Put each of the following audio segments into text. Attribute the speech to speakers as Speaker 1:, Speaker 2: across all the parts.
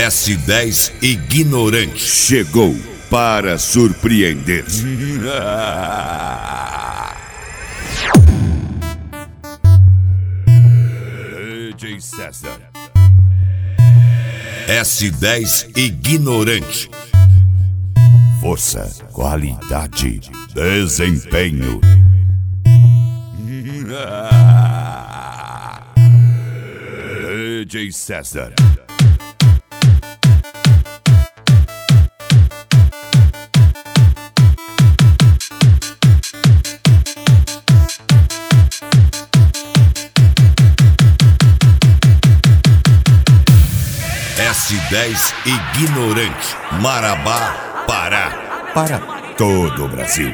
Speaker 1: S10 ignorante
Speaker 2: chegou para surpreender.
Speaker 1: DJ César. S10 ignorante.
Speaker 2: Força, qualidade, desempenho.
Speaker 1: DJ César. S10 ignorante, Marabá, Pará,
Speaker 2: para todo o Brasil.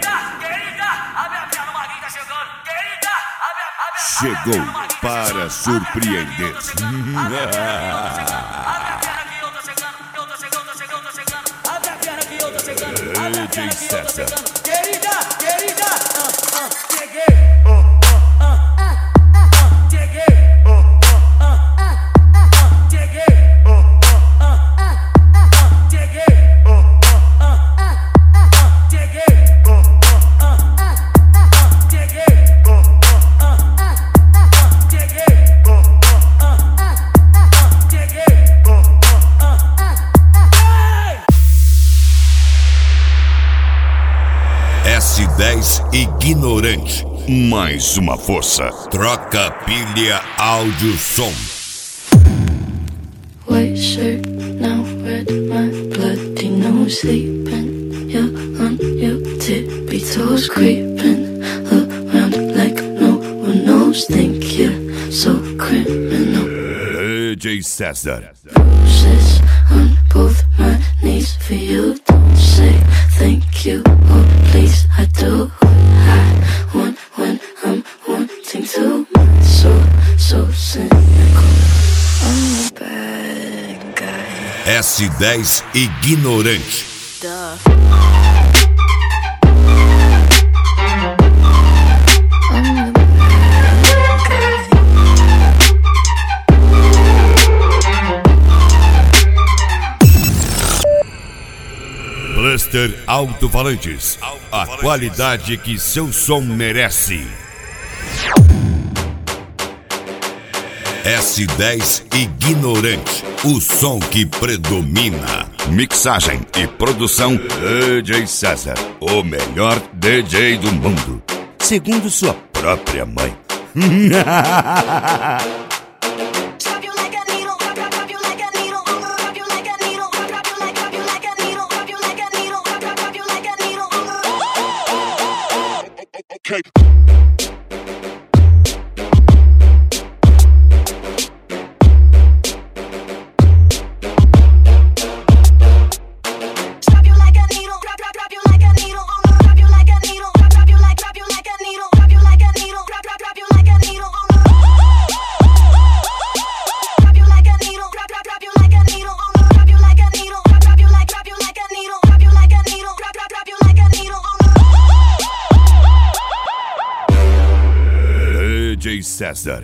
Speaker 2: Chegou para surpreender.
Speaker 1: DJ César. S10 ignorante,
Speaker 2: Mais uma força.
Speaker 1: troca pilha áudio som.
Speaker 3: White shirt, now red, my bloody nose sleeping. You're on your tippy toes, creeping around like no one knows. Think you're so criminal.
Speaker 1: DJ César.
Speaker 3: Bruises on both my knees for you. Don't say thank you or please. I do what I want when I'm wanting to. So cynical. I'm a bad guy.
Speaker 1: S10 ignorante.
Speaker 3: Duh.
Speaker 1: Cluster Alto-Falantes, a qualidade que seu som merece. S10 ignorante, o som que predomina.
Speaker 2: Mixagem e produção DJ César, o melhor DJ do mundo, segundo sua própria mãe.
Speaker 4: Okay.
Speaker 1: DJ César.